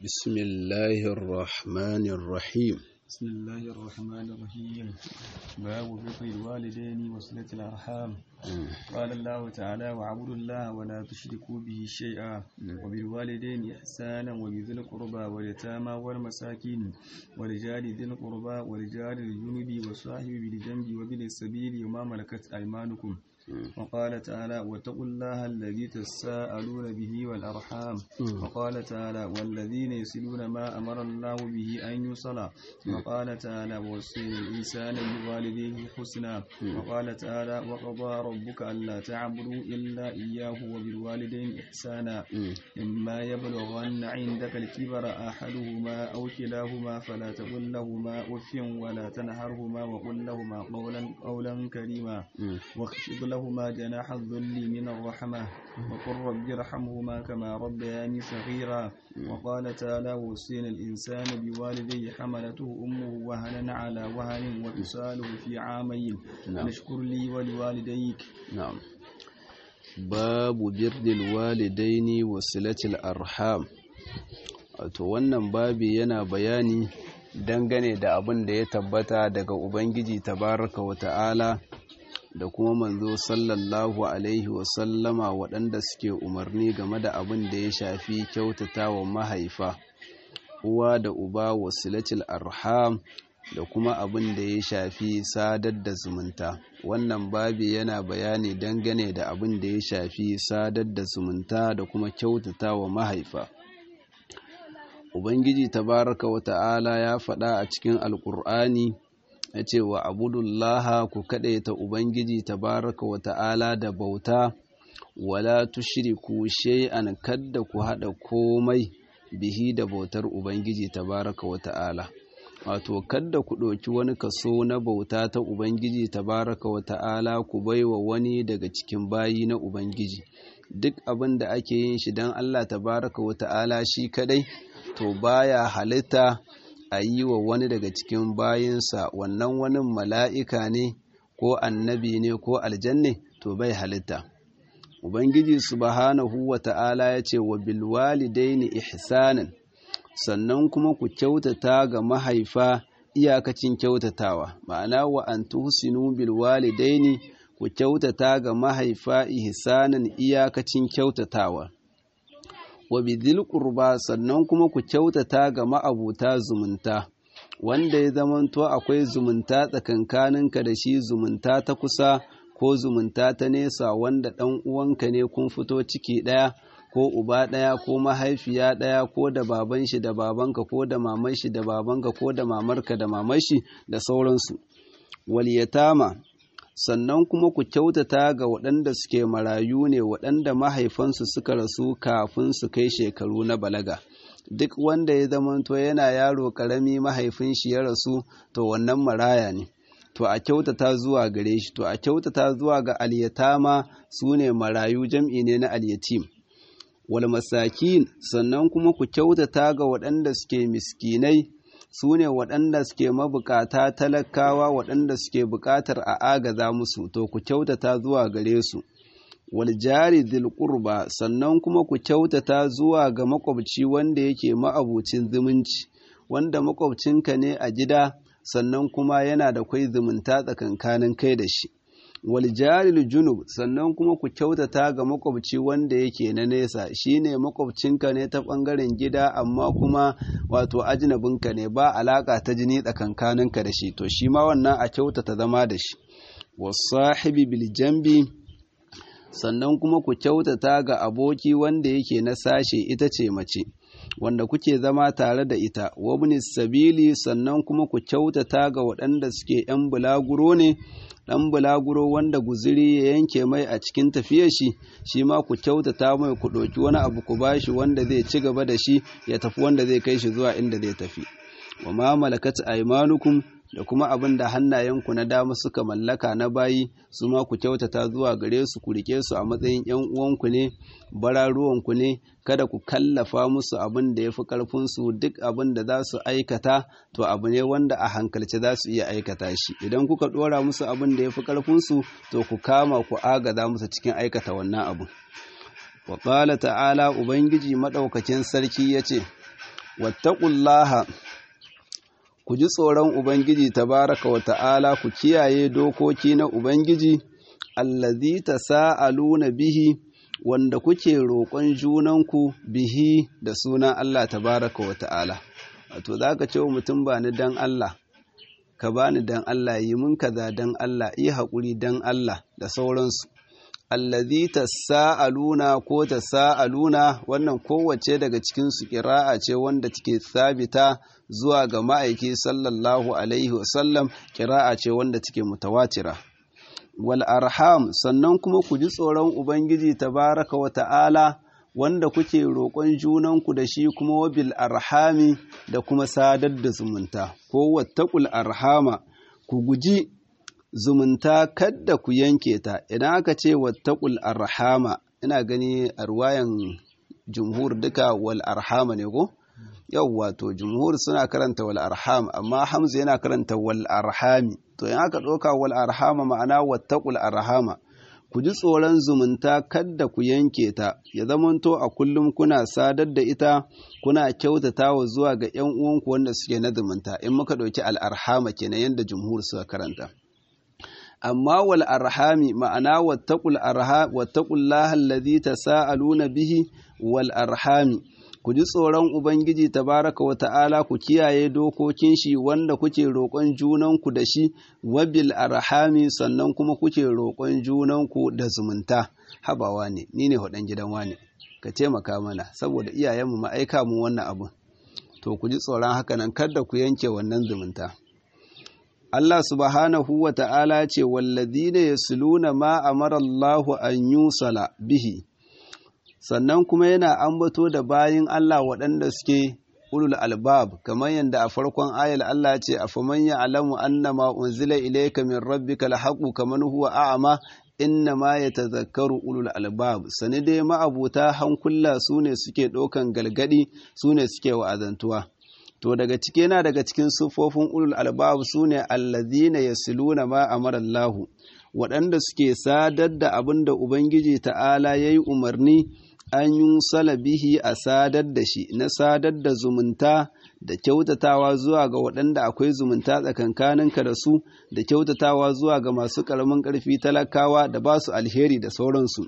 بسم الله الرحمن الرحيم. بسم الله الرحمن الرحيم. باب بر الوالدين وصلة الأرحام. قال الله تعالى: واعبدوا الله ولا تشركوا به شيئا وبالوالدين إحسانا وبذي القربى واليتامى والمساكين ورجال ذي القربى ورجال الجنب والصاحب بالجنب وابن السبيل وما ملكت أيمانكم. وقال تعالى: واتقوا الله الذي تساءلون به والأرحام. وقال تعالى: والذين يصلون ما أمر الله به أن يوصل. وقال تعالى: ووصينا الإنسان بوالديه حسنا. وقال تعالى: وقضى ربك ألا تعبدوا إلا إياه وبالوالدين إحسانا إما يبلغن عندك الكبر أحدهما أو كلاهما فلا تقل لهما أف ولا تنهرهما وقل لهما قولا كريما واخفض لهما جناح الذل من الرحمة وقل رب ارحمهما كما ربياني صغيرا. وقال تعالى: ووصينا الإنسان بوالديه حملته أمه وهنا على وهن وفصاله في عامين نشكر لي ولوالديك. نعم. باب بر الوالدين وصلة الأرحام. wato wannan babi yana bayani dangane da abin da ya tabbata daga Ubangiji tabaraka wa ta'ala da kuma manzo sallallahu alaihi wasallama waɗanda suke umarni game da abin da ya shafi kyautata wa mahaifa, uwa da uba, wasilatul arham, da kuma abin da ya shafi sadar da zumunta. Wannan babi yana bayani dangane da abin da ya shafi sadar da zumunta da kuma kyautata wa mahaifa. Ubangiji tabaraka wa ta'ala ya faɗa a cikin Alƙur'ani ya ce wa abudullaha ku kaɗaita Ubangiji tabaraka wa ta'ala da bauta, wala tushriku shay'an, kadda ku haɗa komai bihi da bautar Ubangiji tabaraka wa ta'ala. Wato kadda ku ɗauki wani kaso na bauta ta Ubangiji tabaraka wa ta'ala ku baiwa wani daga cikin bayi na Ubangiji. Duk abin da ake yin shi don Allah tabaraka wa ta'ala shi kadai, to baya halitta a yi wa wani daga cikin bayinsa, wannan wani mala'ika ne ko annabi ne ko aljanne, to bai halitta. Ubangiji subhanahu wa ta'ala ya ce wa bilwalidaini ihsanan, sannan kuma ku kyautata ga mahaifa iyakacin kyautatawa, ma'ana wa an tuhsinu bilwalidaini, ku kyautata ga mahaifa ihsanan iyakacin kyautatawa. Wa bidhil qurba, sannan kuma ku kyautata ga ma'abuta zumunta, wanda ya zamanto akwai zumunta tsakankaninka da shi, zumunta ta kusa ko zumunta ta nesa, wanda ɗan uwanka ne, kun fito ciki ɗaya ko uba ɗaya ko mahaifiya ɗaya, ko da baban shi da babanka, ko da maman shi da babanka, ko da mamarka da mamar shi da sauransu. Wal yatama, sannan kuma ku kyautata ga waɗanda suke marayu ne, waɗanda mahaifansu suka rasu kafin su kai shekaru na balaga. Duk wanda ya zamanto yana yaro ƙarami mahaifin shi ya rasu, to wannan maraya ne, to a kyautata zuwa gare shi. To a kyautata zuwa ga alyatama, su ne marayu, jam'i ne na alyatim. Wal masakin, sannan kuma ku kyautata ga waɗanda suke miskinai, su ne waɗanda suke mabukata, talakawa, waɗanda suke buƙatar a agaza musu, to ku kyautata zuwa gare su. Wal jari dhil qurba, sannan kuma ku kyautata zuwa ga makwabci wanda yake ma'abucin zumunci, wanda makwabcinka ne a gida, sannan kuma yana da kwai zumunta tsakankanin kai da shi. Wal jaril junub, sannan kuma ku kyautata ga makwabci wanda yake na nesa, shine makwabcinka ne ta ɓangaren gida, amma kuma wato ajnabinka ne, ba alaka ta jini tsakankaninka da shi, to shi ma wannan a kyautata zama da shi. Wasahibi bil jambi, sannan kuma ku kyautata ga aboki wanda yake na sashe, ita ce mace wanda kuke zama tare da ita. Wabnis sabili, sannan kuma ku kyautata ga waɗanda suke ‘yan bulaguro ne, ɗan bulaguro wanda guziri ya yanke mai a cikin tafiyar shi, shi ma ku kyautata mai, ku ɗauki wani abu ku bashi wanda zai ci gaba da shi ya tafi, wanda zai kai shi zuwa inda zai tafi. Wa ma malakat aymanukum, da kuma abin da hannayenku na dama suka mallaka na bayi, su ma ku kyautata zuwa gare su, ku rike su a matsayin ‘yan uwanku ne, bararuwanku ne, kada ku kallafa musu abin da ya fi ƙarfinsu. Duk abin da za su aikata, to abu ne wanda a hankalce za su iya aikata shi. Idan kuka ɗora musu abin da ya fi ƙarfinsu, to ku kama ku agaza musu cikin aikata wannan abu. Wa ƙala ta'ala, Ubangiji maɗaukacin sarki ya ce, wattaqullaha ku ji tsoron ubangiji tabaraka wa ta'ala, ku kiyaye dokoki na ubangiji allazi tasaaluna bihi, wanda kuke roƙon junanku bihi da sunan Allah tabaraka wa ta'ala. Wato zaka ce wa mutum ba ni dan Allah, ka bani dan Allah, yi mun kaza dan Allah, yi haƙuri dan Allah da sauransu. Allazi tasaaluna ko tasaaluna, wannan kowace daga cikin su qira'a ce wanda take sabita zuwa ga ma'aiki sallallahu alaihi wasallam, qira'a ce wanda take mutawatira. Wal arham, sannan kuma ku ji tsoron ubangiji tabaraka wa ta'ala wanda kuke roƙon junanku da shi, kuma wabil arhami da kuma sadar da zumunta, ko wattaqul arhama, ku guji zumunta kadda ku yanke ta. Idan aka ce wattaqul arhama, ina gani a ruwayan jumhur duka wal arhama ne ko? Yawwa, to jumhur suna karanta wal arham, amma Hamza yana karanta wal arhami. To in aka ɗauka wal arhama ma'ana wattaqul arhama, ku ji tsoron zumunta kadda ku yanke ta, ya zamanto a kullum kuna sadar da ita, kuna kyautatawa zuwa ga ƴan uwanku wanda suke na zumunta, in muka ɗauki al arhama kenan yanda jumhur suka karanta. Amma wal arhami ma'ana wattaqullaha allazi tasaaluna bihi wal arhami, ku ji tsoron ubangiji tabaraka wa ta'ala, ku kiyaye dokokin shi wanda kuke roƙon junanku da shi, wabil arhami, sannan kuma kuke roƙon junanku da zumunta. Habawa ne, ni ne waɗan gidan wane, ka taimaka mana saboda iyayenmu ma'aika mu wannan abu. To ku ji tsoron haka nan, kada ku yanke wannan zumunta. Allah subhanahu wa ta'ala ce, wallazina yasluna ma amara Allahu an yusala bihi, sannan kuma yana ambato da bayin Allah waɗanda suke ulul albab, kamar yadda a farkon ayal Allah ce, afaman ya'lamu annama unzila ilayka min rabbika alhaqu kaman huwa a'ma innama yatadhakkaru ulul albab. Sani dai ma'abuta hankula sune suke ɗaukan galgadi, sune suke wa'azantuwa. To daga cikin sufofin ulul albab sune allazina yasluna ma amara Allah, waɗanda suke sadar da abin da Ubangiji ta'ala yayi umarni an yi salabihi a sadar da shi, na sadar da zumunta da kyautatawa zuwa ga waɗanda akwai zumunta tsakankaninka da su, da kyautatawa zuwa ga masu ƙaramin ƙarfi talakawa da ba su alheri da sauransu.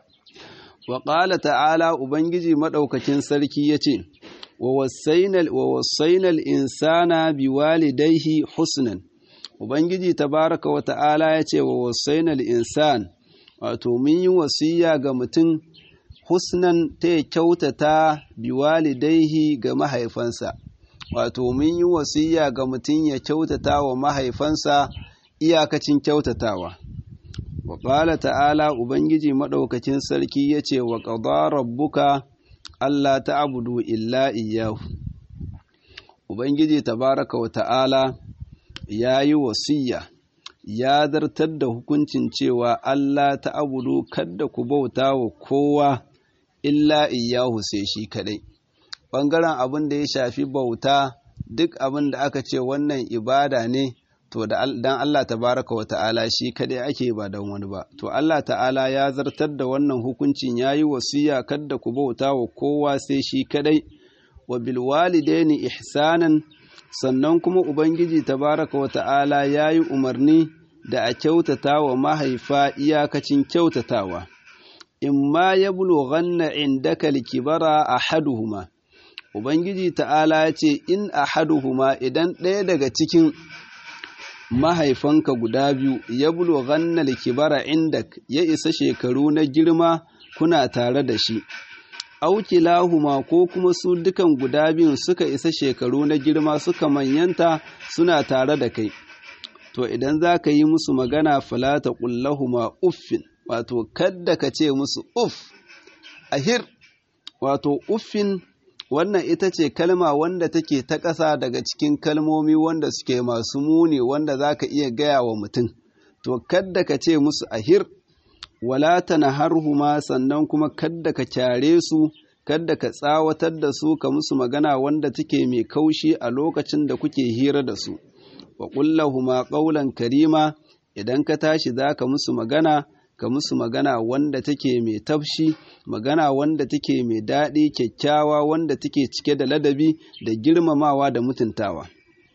Wa ƙala ta'ala, Ubangiji maɗaukakin sarki ya ce, wa wasainal insana bi walidaihi husnan. Ubangiji tabaraka wa ta'ala ya ce wa wasainal insan, wato mun yi wasiya ga mutum husnan ta ya kyautata biwalidaihi ga mahaifansa, wato mun yi wasiya ga mutum ya kyautata wa mahaifansa iyakacin kyautatawa. Wa qala ta'ala, Ubangiji maɗaukakin sarki ya ce wa qada rabbuka alla ta'budu illa iyyahu. Ubangiji tabaraka wa ta'ala ya yi wasiya, ya zartar da hukuncin cewa Allah ta'budu, kada ku bauta wa kowa illa iyyahu, sai shi kadai. Bangaren abin da ya shafi bauta, duk abin da aka ce wannan ibada ne, to dan Allah tabaraka wa ta'ala shi kadai ake, ba dan wani ba. To Allah ta'ala ya zartar da wannan hukuncin, yayi wasiya kada ku bauta wa kowa sai shi kadai. Wa bil walidaini ihsanan, sannan kuma Ubangiji tabaraka wa ta'ala yayi umarni da a kyautata wa mahaifa iyakacin kyautatawa. Imma yablughanna indaka likibara ahaduhuma, Ubangiji ta'ala ya ce in ahaduhuma, idan ɗaya daga cikin mahaifanka guda biyu yablughanna likibara indak, ya isa shekaru na girma kuna tare da shi, aw kilahuma, ko kuma su dukan guda biyun suka isa shekaru na girma suka manyanta suna tare da kai, to idan za ka yi musu magana fala taqul lahumu uffin, wato kadda ka ce musu uff, ahir, wato uffin, wannan ita ce kalma wanda take ta ƙasa daga cikin kalmomi wanda suke masu muni wanda za ka iya gaya wa mutum, to kadda ka ce musu ahir. Wala tanharhuma, sannan kuma kadda ka kyare su, kadda ka tsawatar da su, ka musu magana wanda take mai kaushi a lokacin da kuke hira da su. Wa qul lahumu qawlan karima, idan ka tashi zaka musu magana ka musu magana wanda take mai tafshi, magana wanda take mai daɗi, kyakkyawa, wanda take cike da ladabi da girmamawa da mutuntawa.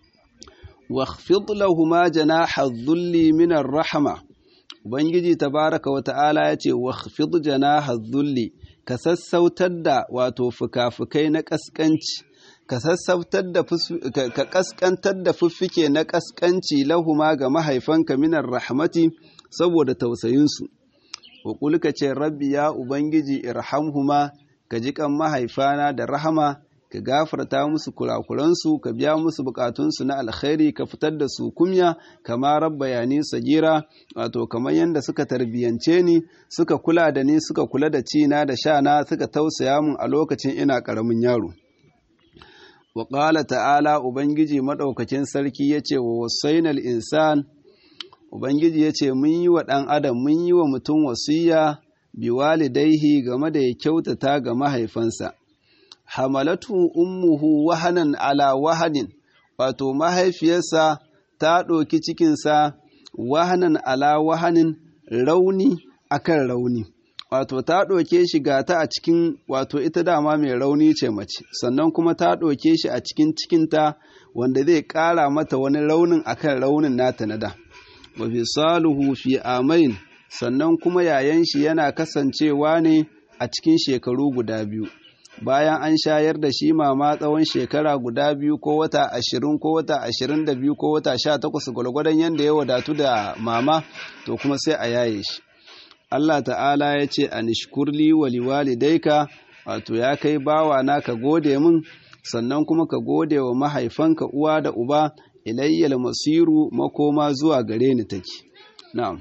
واخفض لهما جناح الذل من الرحمة. Ubangiji tabaraka wa ta'ala ya ce, wakhfid janaha dhulli, ka sassautar da wato fuka-fukai na ƙasƙanci, ka ƙasƙantar da fiffike na ƙasƙanci lahuma ga mahaifanka minar rahmati saboda tausayinsu. Wa ƙulka ce, Rabbi ya Ubangiji irhamhuma, ka ji kan mahaifana da rahama, ka gafarta musu kurakuransu, ka biya musu bukatunsu na alkhairi, ka fitar da su kumya, kama rabbayani sagira, wato kamar yadda suka tarbiyance ni, suka kula da ni, suka kula da cina da shana, suka tausaya mun a lokacin ina ƙaramin yaro. Wa ƙala ta'ala, Ubangiji maɗaukacin sarki ya ce wa wasainal insan, Ubangiji ya ce mun yi wa ɗan adam, mun yi wa mutum wasiya bi walidaihi game da ya kyautata ga mahaifansa. Hamalatu ummuhu wahanan ala wahanin, wato mahaifiyarsa ta ɗauki cikinsa wahanan ala wahanin, rauni akan rauni, wato ta ɗauke shi gata a cikin, wato ita dama mai rauni ce mace, sannan kuma ta ɗauke shi a cikin cikinta wanda zai ƙara mata wani raunin akan raunin nata na da. Wa fisaluhu fi amain, sannan kuma yayan shi yana kasancewa ne a cikin shekaru guda biyu. Bayan an shayar da shi mama tsawon shekara guda biyu ko wata 20 ko wata 22 ko wata 18 gwalgwadon yadda ya wadatu da mama, to kuma sai a yaye shi. Allah ta'ala ya ce, anishkurli wa liwalidaika, wato ya kai bawa na ka gode min, sannan kuma ka gode wa mahaifanka uwa da uba, ilayyal masiru, makoma zuwa gare ni take. Na'am.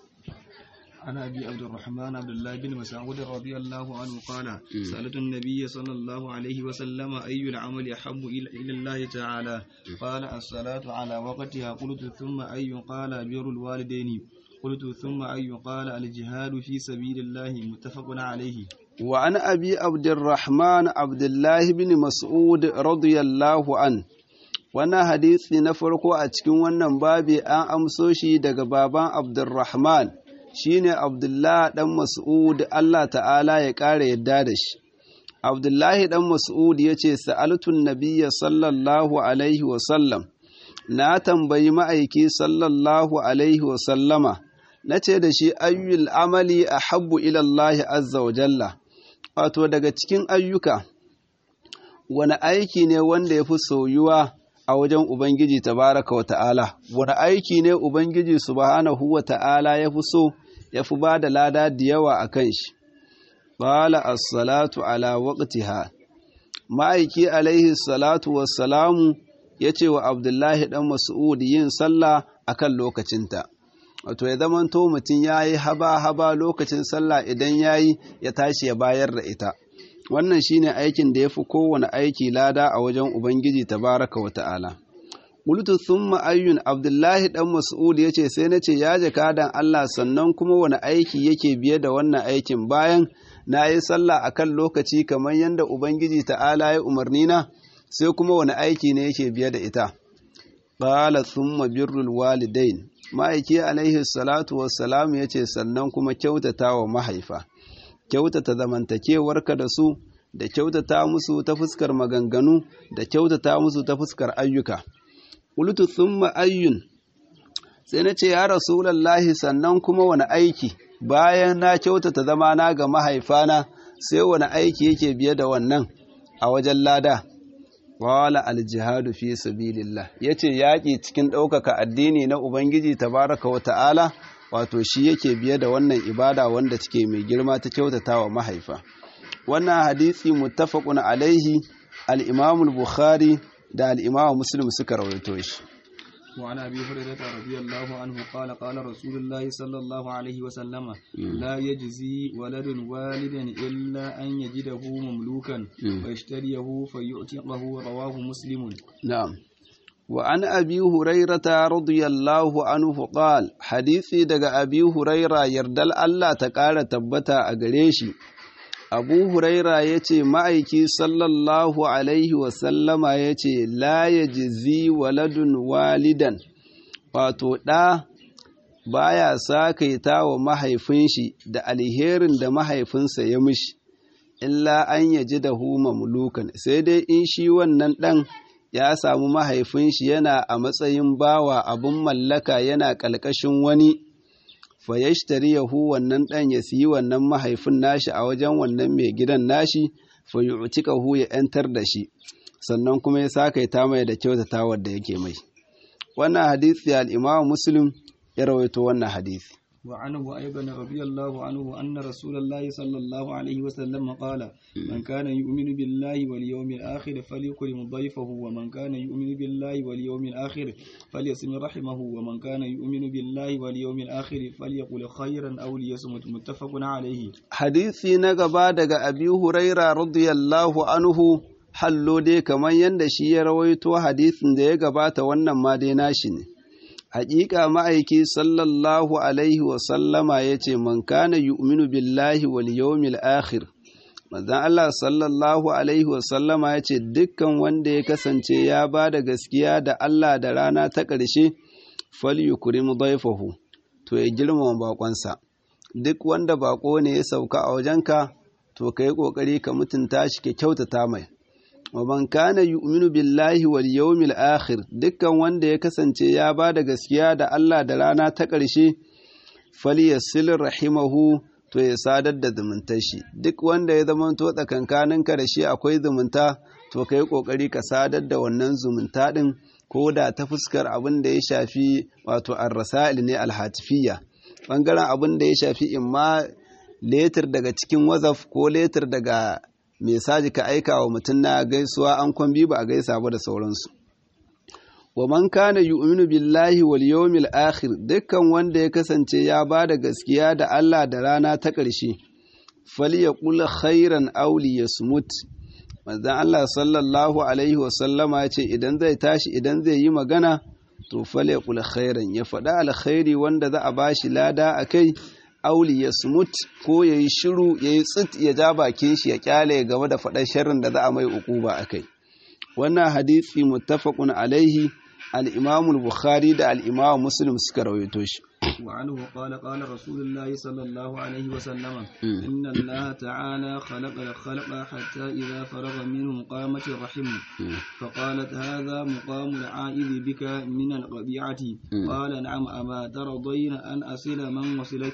عن أبي عبد الرحمن عبد الله بن مسعود رضي الله عنه قال سألت النبي صلى الله عليه وسلم أي العمل أحب إلى الله تعالى قال الصلاة على وقتها قلت ثم أي قال بر الوالدين قلت ثم أي قال الجهاد في سبيل الله متفق عليه. وعن أبي عبد الرحمن عبد الله بن مسعود رضي الله عنه. Wannan hadisi na farko a cikin wannan babi an amso shi daga baban Abdurrahman, shine Abdullah dan Mas'ud, Allah ta'ala ya ƙara yadda da shi. Abdullahi dan Mas'ud yace sa'altun nabiyya sallallahu alaihi wa sallam, na tambayi ma'aiki sallallahu alaihi wa sallama, nace da shi ayyul amali ahabbu ila Allah azza wa jalla, wato daga cikin ayyuka wani aiki ne wanda yafi soyuwa a wajen Ubangiji tabaraka wa ta'ala, wani aiki ne Ubangiji subhanahu wa ta'ala ya fi so, ya fi ba da lada da yawa a kan shi. Bala as-salatu ala waqtiha, ma'aiki alaihi salatu wassalamu ya ce wa Abdullahi ɗan Mas'ud yin sallah a kan lokacinta. Wato ya zamanto mutum ya yi haba-haba lokacin sallah idan ya yi ya tashi ya bayar da ita. Wannan shine aikin da yafi kowane aiki lada a wajen Ubangiji tabaraka wa ta'ala. Qultu thumma ayyun, Abdullahi dan Mas'ud yace sai nace ya jakadan Allah, sannan kuma wani aiki yake biye da wannan aikin bayan nayi sallah akan lokaci kamar yanda Ubangiji ta'ala ya umarni na, sai kuma wani aiki ne yake biye da ita. Qala thumma birrul walidain, ma'aiki alaihi salatu wassalam yace sannan kuma kyautatawa mahaifa. Kyautata zamantakewarka da su, da kyautata musu ta fuskar maganganu, da kyautata musu ta fuskar ayyuka. Qultu thumma ayyun, sai nace ya Rasulullahi sannan kuma wani aiki bayan na kyautata zamana ga mahaifana, sai wani aiki yake biye da wannan a wajen lada. Wala aljihadu fi sabilillah, yace yaƙi cikin ɗaukaka addini na Ubangiji tabaraka wa ta'ala, wato shi yake biye da wannan ibada wanda take mai girma ta kyautatawa mahaifa. Wannan hadisi muttafaqun alaihi, al-Imam al-Bukhari da al-Imam Muslim suka rawaito shi. وعن أبي هريرة رضي الله عنه قال قال رسول الله صلى الله عليه وسلم لا يجزي ولد والدا إلا أن يجده مملوكا ويشتريه فيعتقه رواه مسلم. نعم. وعن أبي هريرة رضي الله عنه قال حديثي دقى أبي هريرة يردل الله تقال تبتا أقريشي. Abu Huraira ya ce ma'aiki sallallahu Alaihi wasallama ya ce la ya jizi waladun walidan, wato ɗa baya sakaita wa mahaifin shi da alherin da mahaifinsa ya mishi illa an yajidahu mamlukan, sai dai in shi wannan ɗan ya samu mahaifin shi yana a matsayin bawa abun mallaka yana ƙalƙashin wani, fa yashtariyahu wannan ɗan ya siyi wannan mahaifin nashi a wajen wannan mai gidan nashi, fa yu'tikahu ya ‘yantar da shi, sannan kuma ya sakaita mai da kyautatawar da yake mai. Wannan hadisi al-Imam Muslim ya rawaito wannan hadisi. وعنه أيضا رضي الله عنه أن رسول الله صلى الله عليه وسلم قال من كان يؤمن بالله واليوم الآخر فليكرم ضيفه ومن كان يؤمن بالله واليوم الآخر فليصم رحمه ومن كان يؤمن بالله واليوم الآخر فليقل خيرا أو ليصمت متفق عليه. حديثي نغبا daga Abi Huraira radiyallahu anhu, hallo dai kamar yanda shi ya rawaito hadisin da ya gabata, wannan ma dai nashi ne. Haƙiƙa ma'aiki sallallahu alaihi wasallama ya ce, man kana yu'minu billahi wal yawmil akhir. Manzon Allah sallallahu alaihi wasallama ya ce, dukkan wanda ya kasance ya ba da gaskiya da Allah da rana ta ƙarshe, falyukrim dayfahu, to ya girmama baƙonsa. Duk wanda baƙo ne ya sauka a wajenka, to ka yi ƙoƙari ka mutunta shi, ka kyautata mai. wa man kana yu'minu billahi wal yawmil akhir, dukkan wanda ya kasance ya ba da gaskiya da Allah da rana ta ƙarshe, falyasil rahimahu, to ya sadar da zumuntar shi. Duk wanda ya zama to tsakankaninka da shi akwai zumunta, to kai kokari ka sadar da wannan zumunta din, ko da ta fuskar abin da ya shafi wato ar-rasail ne al-hatifiyya, bangaren abin da ya shafi imma letter daga cikin WhatsApp ko letter daga mesaji ka aika wa mutum na gaisuwa an kwambi ba a gaisa ba da sauransu. Wa man kana yu'minu billahi wal yawmil akhir, dukkan wanda ya kasance ya ba da gaskiya da Allah da rana ta ƙarshe, falyaqul khairan aw liyasmut. Manzon Allah sallallahu alaihi wa sallama ya ce idan zai tashi, idan zai yi magana, to falyaqul khairan, ya faɗa alkhairi wanda za a bashi lada akai, auli ya smut, ko ya yi shiru, ya yi tsit, ya ja bakin shi ya kyale game da faɗar sharrin da za a mai uquba a kai. Wannan hadisi muttafaqun alaihi, al-Imam al-Bukhari da al-Imam Muslim suka rawaito shi. وعنه قال قال رسول الله صلى الله عليه وسلم إن الله تعالى خلق الخلق حتى إذا فرغ منهم قامت الرحم فقالت هذا مقام العائذ بك من القبيعة. قال نعم أما ترضين أن أصل من وصلك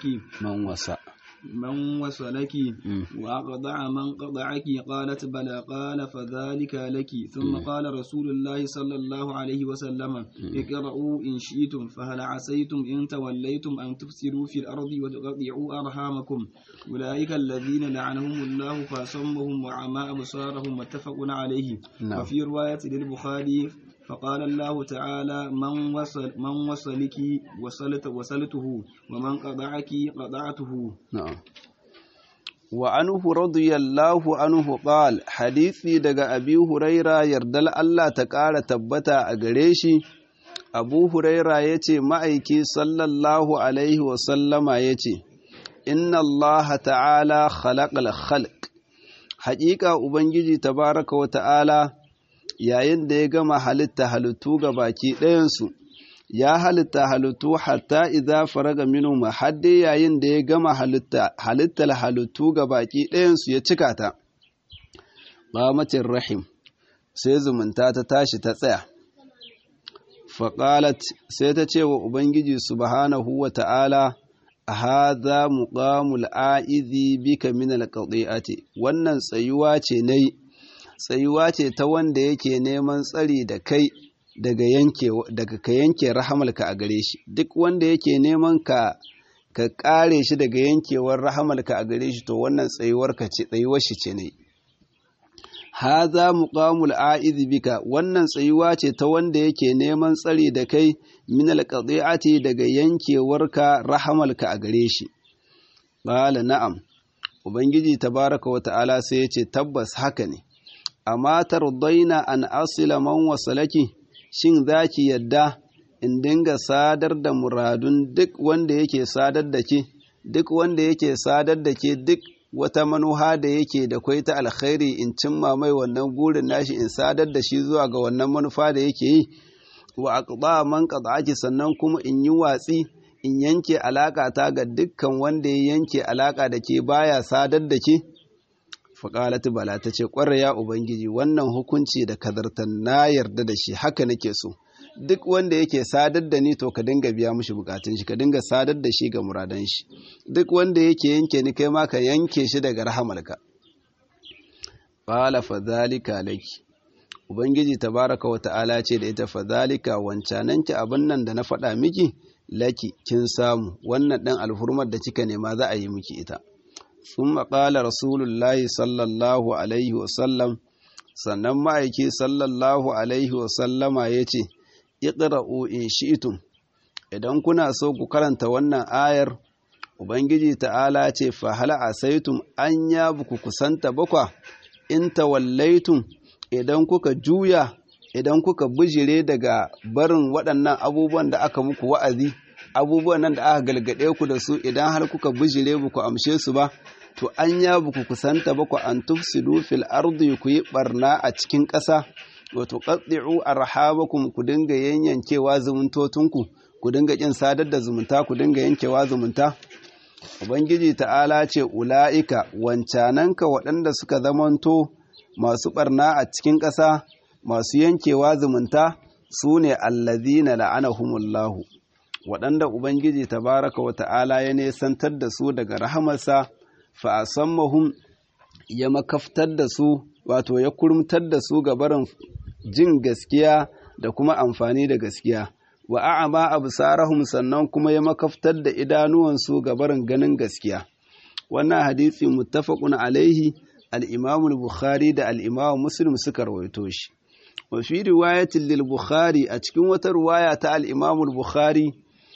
من وصلك وأقضع من قضعك؟ قالت بلى. قال فذلك لك. ثم قال رسول الله صلى الله عليه وسلم اقرأوا إن شئتم فهل عسيتم إن توليتم أن تفسدوا في الأرض وتقطعوا أرحامكم أولئك الذين لعنهم الله فأصمهم وعمى أبصارهم متفق عليه. وفي رواية للبخاري فقال الله تعالى من وصلك وصلته ومن قطعك قطعته. نعم. وعنه رضي الله عنه قال، حديثي daga Abi Huraira yardal Allah ta ƙara tabbata a gare shi. Abu Huraira yace ma'aiki sallallahu alaihi wa sallama yace inna Allah ta'ala khalaqal khalq, haƙiƙa ubangiji tabaraka wa ta'ala yayin da ya gama halitta halittu ga baki ɗayansu, ya halitta halittu hatta idza faraga minhum, hadde yayin da ya gama halittar halittu ga baki ɗayansu ya cika ta, qamatir rahim, sai zumunta ta tashi ta tsaya. Faqalat, sai ta ce wa ubangiji subhanahu wa ta'ala, hadha muqamul a'izi bika min alqati'ati, wannan tsayuwa ce nayi, tsayuwa ce ta wanda yake neman tsari da kai daga ka yanke rahamalka a gare shi. Duk wanda yake neman ka kare shi daga yankewar rahamalka a gare shi, to wannan tsayuwar shi ce ne. Haza muqamul a'iz bika, wannan tsayuwa ce ta wanda yake neman tsari da kai min alqadi'ati, daga yankewarka rahamalka a gare shi. Qala na'am, ubangiji tabaraka wa ta'ala sai ya ce tabbas haka ne. Amma tardaina an asila man wasalaki, shin zaki yadda in dinga sadar da muradun duk wanda yake sadar da ke, duk wanda yake sadar da ke, duk wata manuha da yake da kwai ta alkhairi in cimma mai wannan gurin nashi, in sadar da shi zuwa ga wannan manufa da yake yi. Wa aqda man qad'aki, sannan kuma in yi watsi, in yanke alaka ta ga dukkan wanda ya yanke alaka da ke baya sadar da ke? Faƙalatu bala ta ce ƙwarai ya ubangiji, wannan hukunci da kadartan na yarda da shi, haka nake so. Duk wanda yake sadar da ni to ka dinga biya mishi bukatun shi, ka dinga sadar da shi ga muradan shi. Duk wanda yake yanke ni kai ma ka yanke shi daga rahamarka. Qala fadhalika laki, ubangiji tabaraka wa ta'ala ce da ita fadhalika, wancananki abin nan da na faɗa miki laki, kin samu wannan ɗan alhurmar da kika nema za a yi miki ita. Thumma qala rasulullahi sallallahu alaihi wa sallam, sannan ma'aiki sallallahu alaihi wa sallama yace iqra'u in shi'tum, idan kuna so ku karanta wannan ayar, ubangiji ta'ala ce fa hal asaitum an ya buku kusanta bakwa in tawallaitum, idan kuka juya, idan kuka bijire daga barin waɗannan abubuwan da aka muku wa'azi, abubuwan nan da aka galgade ku da su, idan har kuka bijire buku amshe su ba, to an ya buku kusanta bakwa an tufsidu fil ardi, ku yi barna a cikin ƙasa, wato qaddi'u arhabakum, ku dinga yanyankewa zumuntotunku, ku dinga kin sadar da zumunta, ku dinga yankewa zumunta. Ubangiji ta'ala ce ula'ika, wancananka waɗanda suka zamanto masu barna a cikin ƙasa, masu yankewa zumunta, su ne allazina la'anahumullahu, waɗanda ubangiji tabaraka wa ta'ala ya nesantar da su daga rahamarsa, fa asammahum, ya makaftar da su, wato ya kurmtar da su ga barin jin gaskiya da kuma amfani da gaskiya, wa a'ama absarahum, sannan kuma ya makaftar da idanuwansu ga barin ganin gaskiya. Wannan hadisi muttafaqun alaihi, al-Imam al-Bukhari da al-Imam Muslim suka rawaito shi. Wa fi riwayatin lil Bukhari, a cikin wata riwaya ta al-Imam al-Bukhari,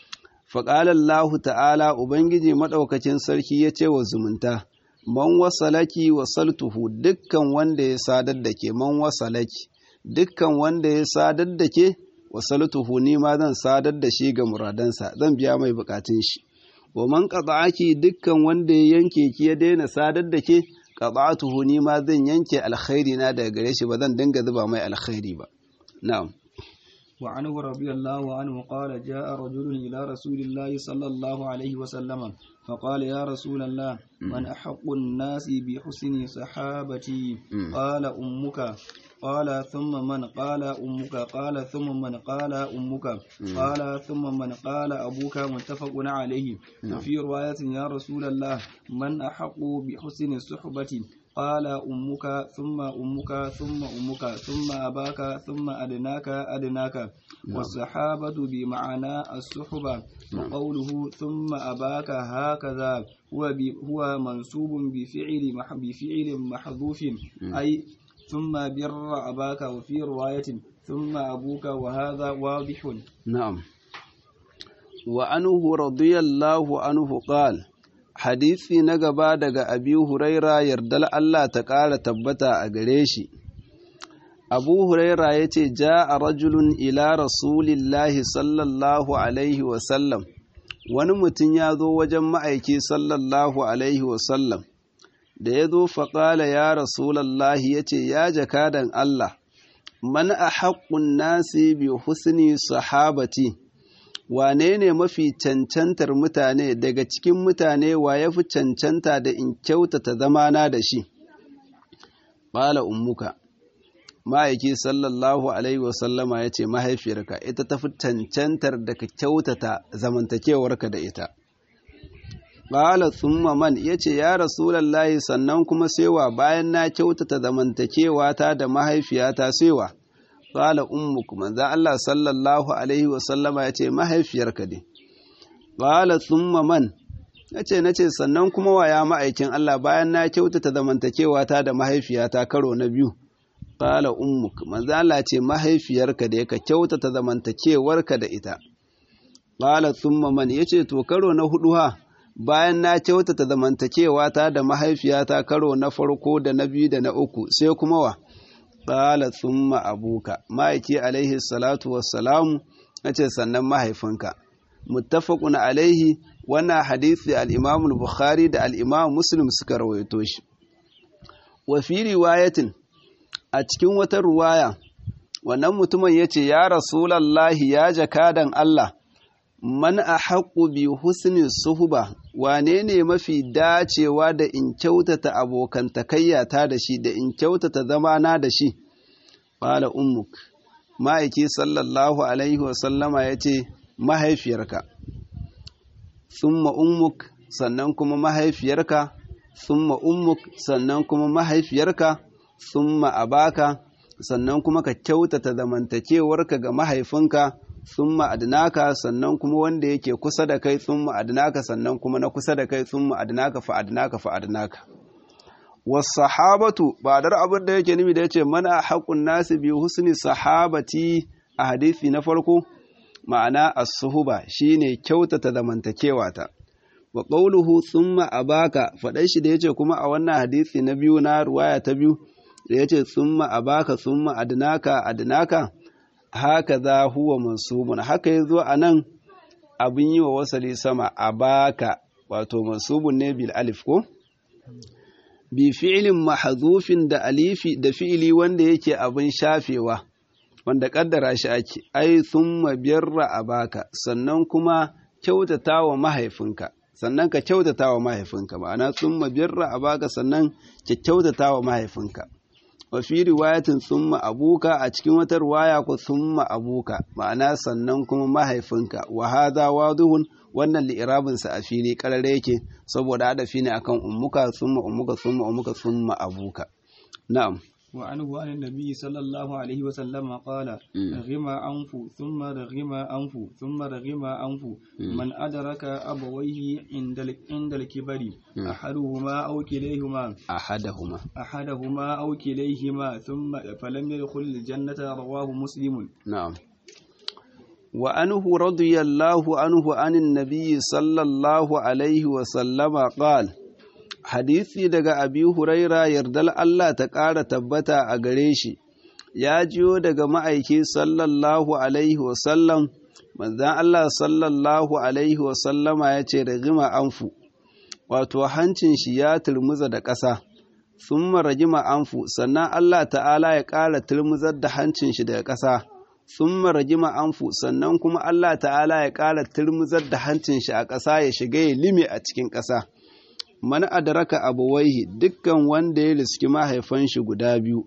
fa qala Allah ta'ala, ubangiji madaukakin sarki yace wa zumunta, man wasalaki wasaltuhu, dukkan wanda ya sadar da ke, man wasalaki, dukkan wanda ya sadar da ke, wasaltuhu, ni ma zan sadar da shi ga muradansa, zan biya mai bukatun shi. Wa man qata'aki, dukkan wanda ya yanke ki ya daina sadar da ke, qata'tuhu, ni ma zan yanke alkhairi na daga gare shi, ba zan dinga zuba mai alkhairi ba. Na'am. wa anhu radiyallahu anhu qala jaa rajulun ila rasulillahi sallallahu alaihi wa sallam فقال يا رسول الله من أحق الناس بحسن صحابتي قال أمك قال ثم من قال أمك قال ثم من قال أمك قال ثم من قال أبوك متفق عليه وفي رواية يا رسول الله من أحق بحسن صحبتي قال أمك ثم أمك ثم أمك ثم أباك ثم أدناك والصحابة بمعنى الصحبة وقوله ثم أباك هكذا هو منصوب بفعل محذوف أي ثم بر أباك وفي رواية ثم أبوك وهذا واضح. نعم. وعنه رضي الله عنه قال hadisi na gaba daga Abi Huraira yardal Allah ta ƙara tabbata a gare shi. Abu Huraira ya ce, ja a rajulun ila Rasulillahi sallallahu Alaihi wasallam, wani mutum ya zo wajen ma'aiki sallallahu Alaihi wasallam, da ya zo faƙala ya Rasulallahi ya ce, ya jakadan Allah, man a haƙƙun nasi bi husni sahabati, wane ne mafi cancantar mutane daga cikin mutane wa ya fi cancanta da in kyautata zamana da shi? Ƙala ummuka, ma'aiki sallallahu Alaihi wasallama ya ce mahaifiyarka ita ta fi cancantar da ka kyautata zamantakewarka da ita. Ƙala tsumma man ya ce ya Rasulallahi sannan kuma sewa bayan na kyautata zamantakewata da mahaifiyata sewa. Ƙala ummuk, manzo Allah sallallahu Alaihi wasallama ya ce mahaifiyarka ne. Ƙala tsumma man, nace sannan kuma waya ma'aikin Allah bayan na kyautata zamantakewata da mahaifiyata karo na biyu. Ƙala ummuk, manzo Allah ce mahaifiyarka da ka kyautata zamantakewarka da ita. Ƙala tsumma man, yace to karo na hudu ha, bayan na kyautata zamantakewata da mahaifiyata karo na farko da na biyu da na uku, sai kuma wa? Ƙala tsumma abuka, ma'aiki alaihi salatu wassalamu, na ce sannan mahaifinka. Muttafaqun alaihi, wannan hadisi al-Imam al-Bukhari da al-Imam Muslim suka rawaito shi. Wa fi riwayatin, a cikin wata ruwaya, wannan mutumin ya ce, ya Rasulallahi ya jakadan Allah, man ahaqqu bi husni suhba, wane ne mafi dacewa da in kyautata abokantakayya ta da shi, da in kyautata zamana da shi? Qala ummuk, ma'aiki sallallahu alaihi wa sallama yace mahaifiyarka, thumma ummuk, sannan kuma mahaifiyarka, thumma ummuk, sannan kuma mahaifiyarka, thumma abaka, sannan kuma ka kyautata zamantakewarka ga mahaifinka, thumma adnaka, sannan kuma wanda yake kusa da kai, thumma adnaka, sannan kuma na kusa da kai, thumma adnaka fa adnaka fa adnaka. Was-sahabatu, ba dar abin da yake nufi da yace mana haqqun nasi bi husni sahabati a hadisi na farko, ma'ana as-suhba shine kyautata zamantakewata. Wa qawluhu thumma abaka, faɗan shi da yace kuma a wannan hadisi na biyu na ruwaya ta biyu da yace thumma abaka thumma adnaka adnaka, hakaza huwa mansubun, haka yazo anan abin yi wa wasali sama, abaka wato mansubun ne bil alif ko bi fi'lin mahdhufin da alifi da fi'ili wanda yake abin shafewa wanda kaddara shi ake, ai thumma birra abaka, sannan kuma kyautatawa mahaifinka, sannan ka kyautatawa mahaifinka, ma'ana thumma birra abaka, sannan ka kyautatawa mahaifinka. Wa fi riwayatin thumma abuka, a cikin wata riwaya ko thumma abuka, ma'ana sannan kuma mahaifinka. Wa hadha wadihun, wannan li'irabin sa a fili karare yake saboda hadafi ne akan ummuka thumma ummuka thumma ummuka thumma abuka. Na'am. وعنه عن النبي صلى الله عليه وسلم قال رغم أنف ثم رغم أنف ثم رغم أنف من أدرك أبويه عند الكبر أحدهما أو كليهما ثم فلم يدخل الجنة، رواه مسلم. نعم. وعنه رضي الله عنه عن النبي صلى الله عليه وسلم قال، hadisi daga abi huraira yardal Allah ta ƙara tabbata a gare shi, ya jiyo daga ma'aiki sallallahu alaihi wasallam, manzan Allah sallallahu alaihi wasallama ya ce ragima anfu, wato hancin shi ya turmuza da ƙasa, sun ragima anfu, sannan Allah ta'ala ya ƙara turmuzar da hancin shi daga ƙasa, sun ragima anfu, sannan kuma Allah ta'ala ya ƙara turmuzar da hancin shi a ƙasa ya shiga ya lime a cikin ƙasa. Man adraka abawaihi, dukkan wanda ya riski mahaifan shi guda biyu,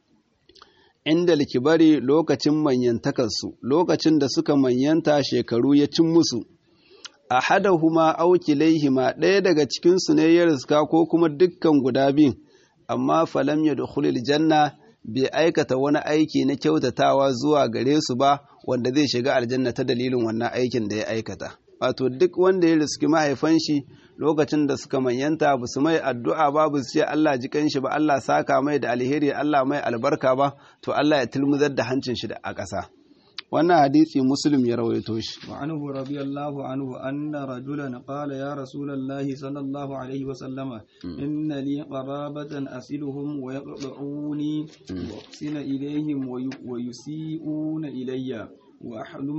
inda likibari lokacin manyantakarsu, lokacin da suka manyanta shekaru ya cin musu, ahadahuma aw kilaihima, ɗaya daga cikinsu ne ya riska ko kuma dukkan guda biyun, amma falam yadkhulul janna, bai aikata wani aiki na kyautatawa zuwa gare su ba wanda zai shiga aljanna ta dalilin wannan aikin da ya aikata. Wato duk wanda ya riski mahaifan shi lokacin da suka manyanta, ba su mai addu'a ba, ba su ce Allah ji kanshi ba, Allah saka mai da alheri, Allah mai albarka ba, to Allah ya tilmuzar da hancin shi a ƙasa. Wannan hadisi Muslim ya rawaito shi. Wa anhu radiyallahu anhu anna rajulan qala ya rasulallahi sallallahu alaihi wa sallama inna li qarabatan asiluhum wa yaqta'uni wa usina ilayhim wa yusi'una ilayya وأحلم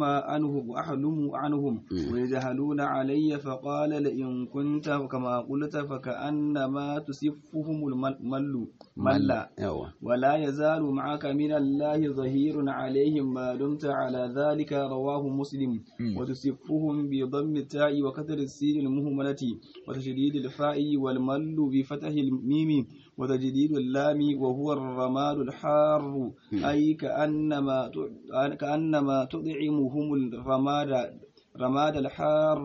عنهم ويجهلون علي، فقال لئن كنت كما قلت فكأنما تسفهم المل ولا يزال معك من الله ظهير عليهم ما دمت على ذلك، رواه مسلم. وتسفهم بضم التاء وكسر السين المهملة وتشديد الفاء والمل بفتح الميم وتجديد اللام وهو الرماد الحار، أي كأنما تطعمهم رماد الحار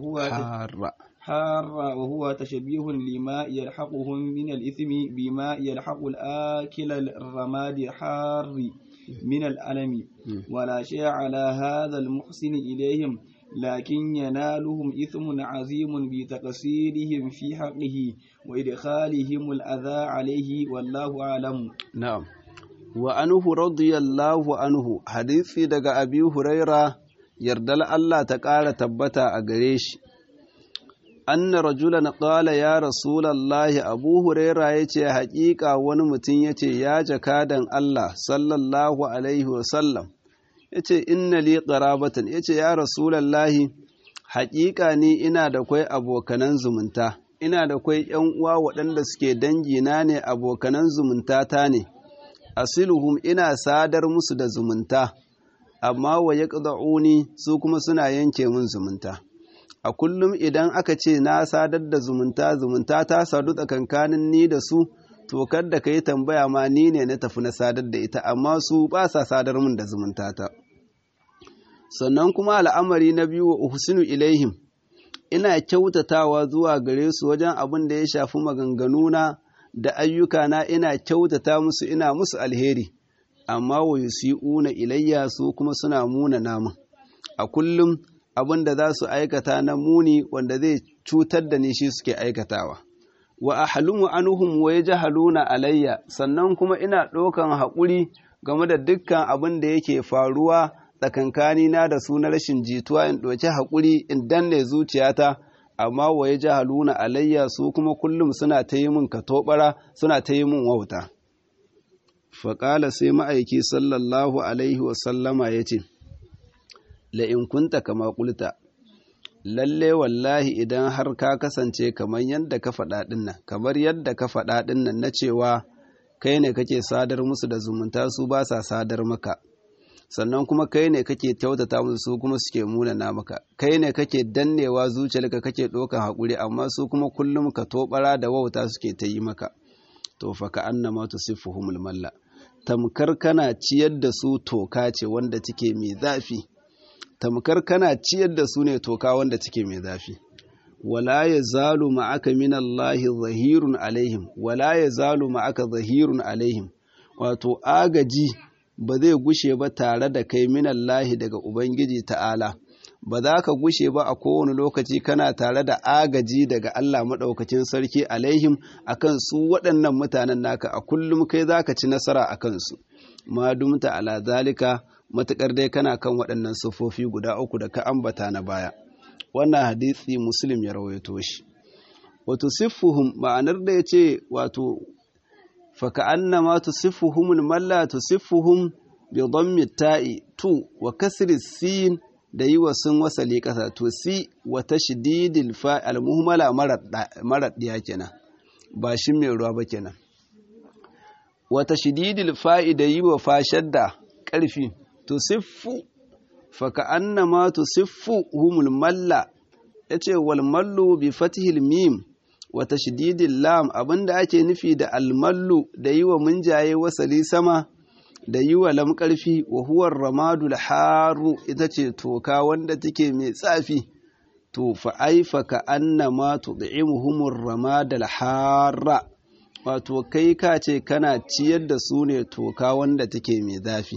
وهو تشبيه لما يلحقهم من الإثم بما يلحق الآكل الرماد الحار من الألم، ولا شيء على هذا المحسن إليهم، لكن ينالهم إثم عظيم بتقصيرهم في حقه وإدخالهم الأذى عليه، والله أعلم. نعم. وعنه رضي الله عنه، حديثي daga Abi Huraira yardal Allah ta ƙara tabbata a gare shi, anna rajulan qala ya rasulallahi, Abu Huraira yace haƙiƙa wani mutum yace ya jakadan Allah sallallahu alaihi wasallam, yace inna li qarabatan, yace ya rasulallahi haƙiƙa ni ina da kwai abokanan zumunta, ina da kwai ƴan uwa waɗanda suke dangina ne, abokanan zumunta ta ne, asiluhum ina sadar musu da zumunta, amma wa yaqda'uni su kuma suna yanke min zumunta. A kullum idan aka ce na sadar da zumunta ta sadu tsakankanin ni da su, to kadda ka yi tambaya ma ni ne na tafi na sadar da ita, amma su ba sa sadar min da zumuntata. Sannan kuma al'amari na biyu wa uhsinu ilaihim, ina kyautatawa zuwa gare su wajen abin da ya shafi maganganuna da ayyukana, ina kyautata musu, ina musu alheri, amma wa yusi'una ilayya su kuma suna muna namun. A kullum abin da za su aikata na muni wanda zai cutar da ni shi suke aikatawa. Wa ahlumu anhum wa yajhaluna alayya, sannan kuma ina ɗaukan haƙuri game da dukkan abin da yake faruwa tsakankanina da su na rashin jituwa, in ɗauki haƙuri in danne zuciyata, amma wa yajhaluna alayya su kuma kullum suna ta yi min katobara, suna ta yi min wauta. Faƙala sai ma'aiki sallallahu alaihi wa sallama yace, la in kunta kama qulta, lalle wallahi idan har ka kasance kamar yadda ka faɗa ɗinnan, kamar yadda ka faɗa ɗinnan na cewa kai ne kake sadar musu da zumunta su ba sa sadar maka, sannan kuma kai ne kake kyautata musu su kuma suke munana maka, kai ne kake dannewa zuciyarka kake ɗaukan haƙuri, amma su kuma kullum ka tobara da wauta suke ta yi maka. To fa ka annama tusiffuhumul malla, tamkar kana ciyar da su toka ce wanda take mai zafi, tamkar kana ciyar da su ne toka wanda take mai zafi. Wala yazalu ma'aka minallahi zahirun alaihim, wala yazalu ma'aka zahirun alaihim, wato agaji ba zai gushe ba tare da kai minallahi daga Ubangiji ta'ala, ba za ka gushe ba a kowane lokaci kana tare da agaji daga Allah maɗaukacin sarki alaihim akan su waɗannan mutanen naka, a kullum kai za ka ci nasara a kansu, ma dumta ala zalika, matuƙar dai kana kan waɗannan siffofi guda uku da ka ambata na baya. Wannan hadisi Muslim ya rawaito shi. Wato siffuhum, ma'anar da ya ce wato faka annama tusiffuhumul malla, tusiffuhum bi dhammi ta'i tu wa kasri sin da yi wa sun wasali ƙasa, to si wa tashdidil fa al muhmala marad diya kenan, ba shi mai ruwa ba kenan. Wa tashdidil fa'i da yi wa fa shadda ƙarfi, tusiffu faka annama tusiffuhumul malla, yace wal mallu bi fathil mim wa tashdidil lam, abinda ake nufi da al mallu da yi wa munjaye wasali sama da yi wa lam ƙarfi, wa huwa ramadul haru, ita ce toka wanda take mai tsafi. To fa aifaka annama tud'imuhumur ramadal harra, wato kai ka ce kana ciyar da su ne toka wanda take mai zafi.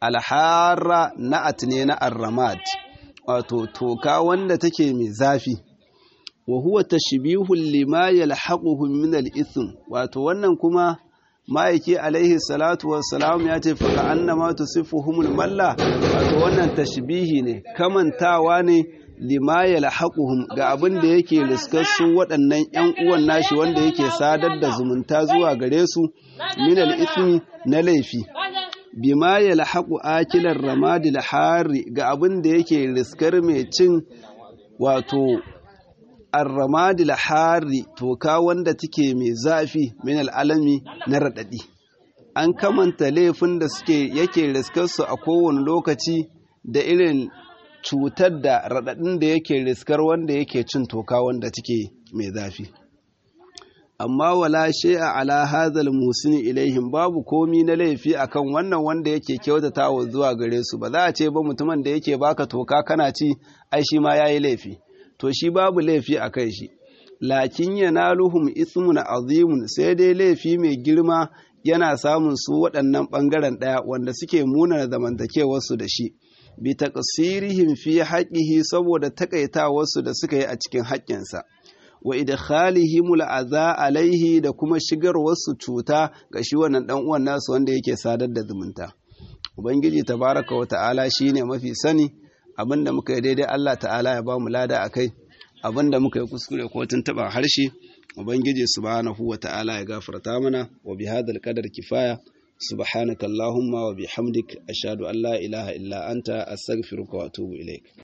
Alharra na'at ne na arramad, wato toka wanda take mai zafi. Wa huwa tashbihul lima yalhaquhum min al-ithm, wato wannan kuma ma'aiki alaihi salatu wassalam ya ce fa annama tusiffuhumul malla, wato wannan tashbihi ne, kamantawa ne lima yalhaquhum ga abin da yake riskar su waɗannan ƴan uwan nashi wanda yake sadar da zumunta zuwa gare su min al-ithmi na laifi, bima yalhaqu akilar ramadil hari ga abin da yake riskar mai cin wato arramadil hari, toka wanda take mai zafi min al'alami na raɗaɗi. An kamanta laifin da yake riskarsu a kowane lokaci da irin cutar da raɗaɗin da yake riskar wanda yake cin toka wanda take mai zafi. Amma wala shay'a ala hadhal musini ilaihim, babu komi na laifi akan wannan wanda yake kyautatawa zuwa gare su, ba za a ce ba mutumin da yake baka toka kana ci ai shi ma yayi laifi, to shi babu laifi a kai shi. Lakin yanaluhum ismun azimun, sai dai laifi mai girma yana samun su waɗannan ɓangaren ɗaya wanda suke munana zamantakewarsu da shi, bi taqsirihim fi haqqihi, saboda takaitawarsu da suka yi a cikin haƙƙinsa, wa idkhalihim al'aza alaihi, da kuma shigarwarsu cuta ga shi wannan dan uwan nasu wanda yake sadar da zumunta. Ubangiji tabaraka wa ta'ala shine mafi sani, abinda muka yi daidai Allah ta'ala ya ba mu lada akai, abinda muka yi kuskure ko tuntuɓa harshe Ubangiji subhanahu wa ta'ala ya gafarta mana. Wa bihadhal qadar kifaya, subhanaka allahumma wa bihamdik, ashhadu an la ilaha illa anta, astaghfiruka wa atubu ilaik.